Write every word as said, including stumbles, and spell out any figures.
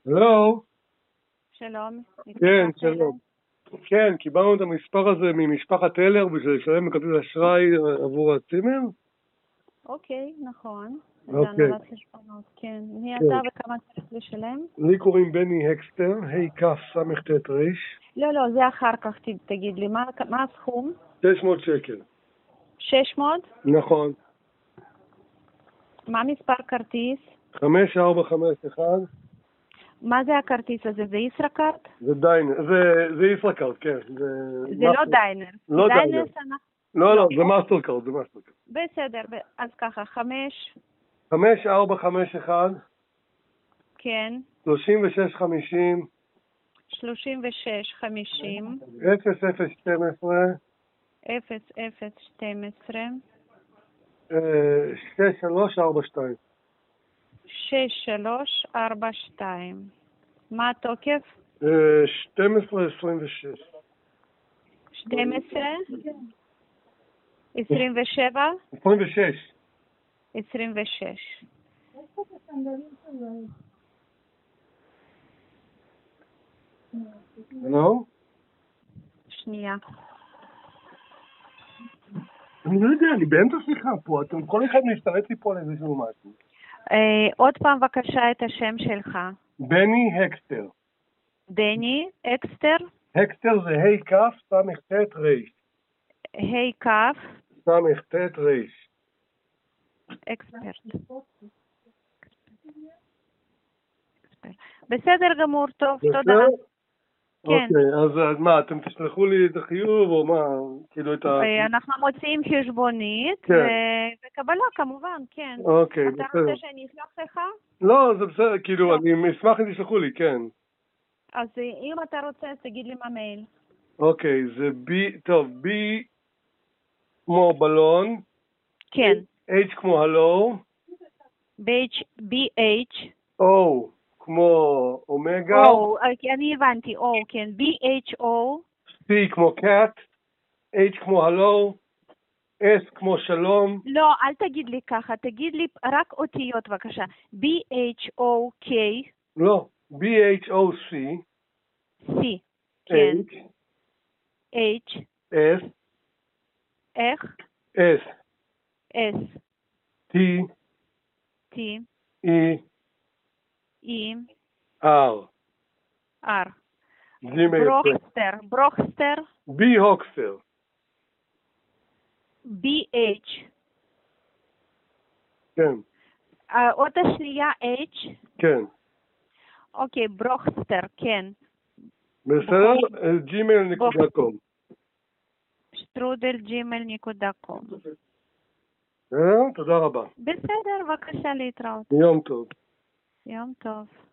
לא. שלום. כן, שלום. כן, קיבלנו את המספר הזה ממשפחת טלר בשביל לשלם בכרטיס אשראי עבור הצימר? אוקיי, נכון. זה אוקיי. הנהלת חשבונות, כן. מי אתה וכמה צריך לשלם? לי קוראים בני הקסטר, ה' כ' ס' ט' ר'. לא, לא, זה אחר כך ת- תגיד לי. מה מה הסכום? שש מאות שקל. שש מאות? נכון. מה מספר כרטיס? חמש ארבע חמש אחד. מה זה הכרטיס הזה? זה ישראכרט? זה דיינר, זה, זה ישראכרט, כן. זה, זה לא דיינר. לא דיינר. דיינר אנחנו... לא, לא, זה מאסטרקארד, זה מאסטרקארד. בסדר, ב- אז ככה, חמש, חמש ארבע חמש אחד. כן, שלושים ושש חמישים. שלושים ושש, חמישים, אפס אפס שתים עשרה. אפס, אפס, שתים עשרה, שש שלוש ארבע שתיים. שש, שלוש, ארבע, שתיים. מה התוקף? שתים עשרה עשרים ושש. שתים עשרה? עשרים ושבע? עשרים ושש. עשרים ושש. לא? שנייה. אני לא יודע, אני באמצע שיחה פה, אתם כל אחד משתלט לי פה על איזשהו משהו. אה, עוד פעם בבקשה את השם שלך. בני הקסטר. דני אקסטר? הקסטר זה ה' כ' ס' ט' ר'. ה' כ' ס' ט' ר'. אקספרט. בסדר גמור, טוב, תודה. כן. אוקיי, אז מה, אתם תשלחו לי את החיוב או מה, כאילו את ה... אנחנו מוציאים חשבונית, כן. ו- וקבלה כמובן, כן. אוקיי, אתה בסדר. רוצה שאני אשלח לך? לא, זה בסדר, כאילו, טוב. אני אשמח אם תשלחו לי, כן. אז אם אתה רוצה, אז תגיד לי מה מייל. אוקיי, זה בי, טוב, בי כמו בלון. כן. H כמו הלו. בי-אייץ'. O כמו אומגה. או, אני הבנתי, או, כן. בי-אייץ'-או. C כמו קאט. H כמו הלו. S כמו שלום. לא, אל תגיד לי ככה, תגיד לי רק אותיות בבקשה. בי-אייץ'-או-K. לא, B-H-O-C. C. כן. H. H. S. איך? S. S. T. T. E. E. R. R. ג'ימייל. ברוכסטר. ברוכסטר. בי הוקסטר. B-H. כן. עוד השנייה H. כן. אוקיי, ברוכסטר, כן. בסדר? ג'ימייל נקודה קום. שטרודל ג'ימייל נקודה קום. תודה רבה. בסדר, בבקשה להתראות. יום טוב. יום טוב.